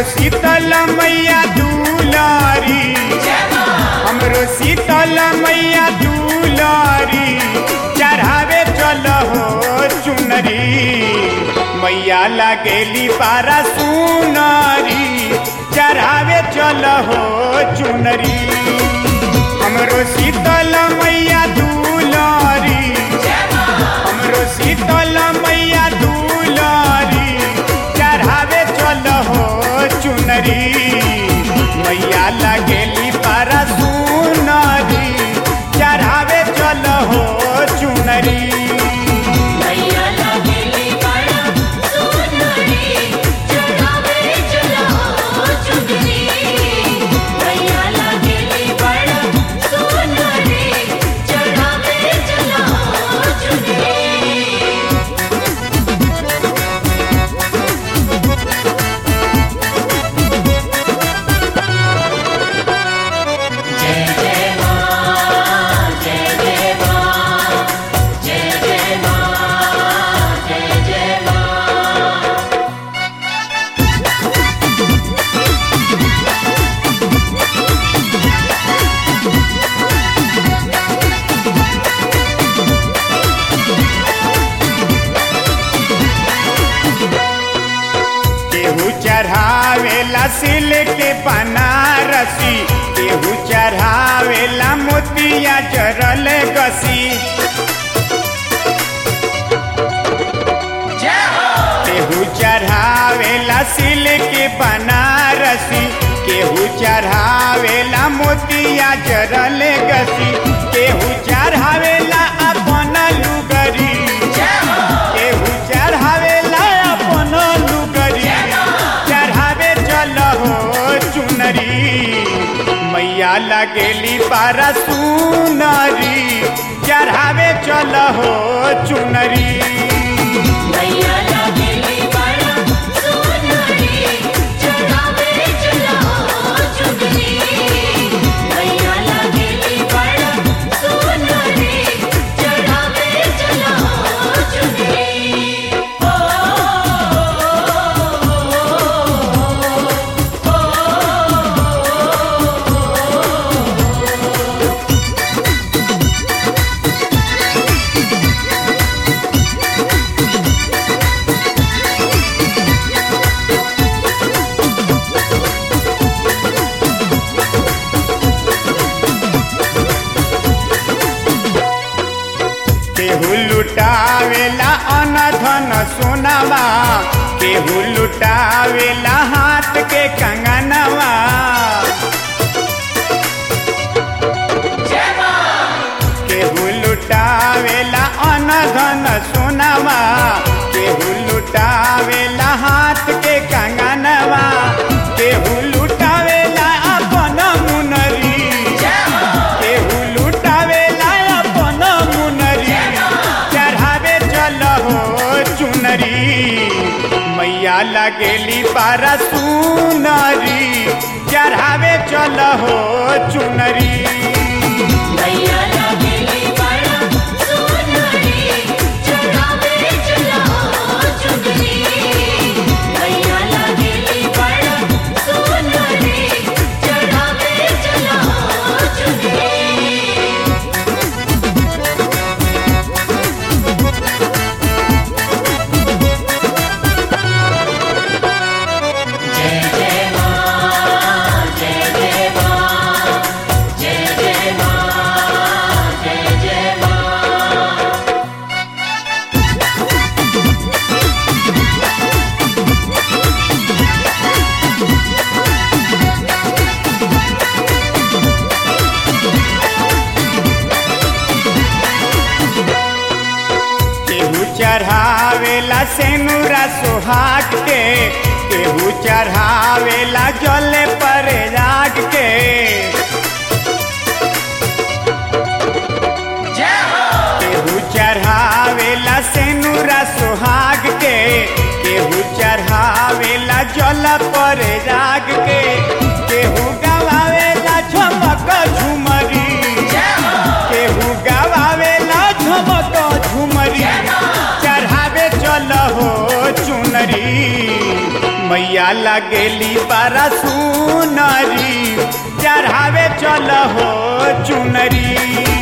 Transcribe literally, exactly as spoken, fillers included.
शीतल मैया दुलारी, हमरो शीतल मैया दुलारी, चढ़ावे चल हो चुनरी, मैया लगेली पारा सुनरी, चढ़ावे चल हो चुनरी। हमरो शीतल मैया दुलारी, हमरो शीतल मैया दुलारी, चढ़ावे चल हो चुनरी, मैया लगेली पारा सुनरी, चढ़ावे चल हो चुनरी। चढ़ावेला सिल्क बनारसी, केहू चढ़ावेला मोतिया जरल गसी, केहू चढ़ावेला सिल्क बनारसी, केहू चढ़ावेला मोतिया जरल गसी, केहू चढ़ावेला अपन लुगरी, केहू चढ़ावेला अपन लुगरी, चढ़ावे चल हो चुनरी, मैया लगेली पारा सुनरी, चढ़ावे चल हो चुनरी। केहू लुटावेला अनधन सोनावा, केहू लुटावेला हाथ के कंगनवा, केहू लुटावेला अनधन सोनावा, केहू लुटावेला हाथ के कंगनवा, केहू लुटावेला अपन मुनरी, केहू लुटावेला अपन मुनरी, चढ़ावे चल हो चुनरी, मैया लगेली पारा सुनरी, चढ़ावे चल हो चुनरी। चढ़ावेला सेनुरा सुहाग के, केहू चढ़ावेला जल पर राग के, केहू चढ़ावेला सेनुरा सुहाग के, केहू चढ़ावेला जल पर राग के, केहू गवावेला झमक झुमरी, केहू गवावेला झमक झुमरी, चढ़ावे चल हो चुनरी, मैया लगेली बड़ा सुनरी चढ़ावे चल हो चुनरी।